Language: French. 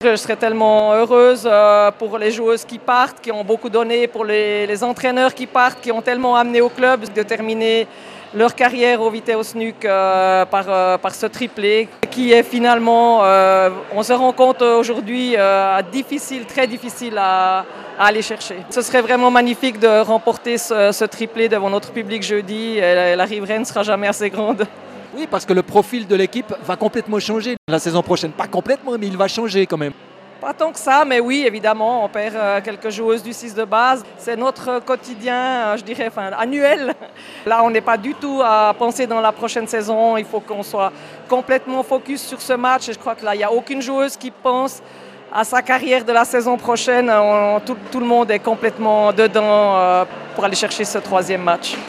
Je serais tellement heureuse pour les joueuses qui partent, qui ont beaucoup donné, pour les entraîneurs qui partent, qui ont tellement amené au club de terminer leur carrière au Vitesse Nuuk par ce triplé qui est finalement, on se rend compte aujourd'hui, difficile, très difficile à aller chercher. Ce serait vraiment magnifique de remporter ce triplé devant notre public jeudi. La riveraine ne sera jamais assez grande. Oui, parce que le profil de l'équipe va complètement changer la saison prochaine. Pas complètement, mais il va changer quand même. Pas tant que ça, mais oui, évidemment, on perd quelques joueuses du 6 de base. C'est notre quotidien, je dirais, annuel. Là, on n'est pas du tout à penser dans la prochaine saison. Il faut qu'on soit complètement focus sur ce match. Et je crois que là, il n'y a aucune joueuse qui pense à sa carrière de la saison prochaine. Tout le monde est complètement dedans pour aller chercher ce troisième match.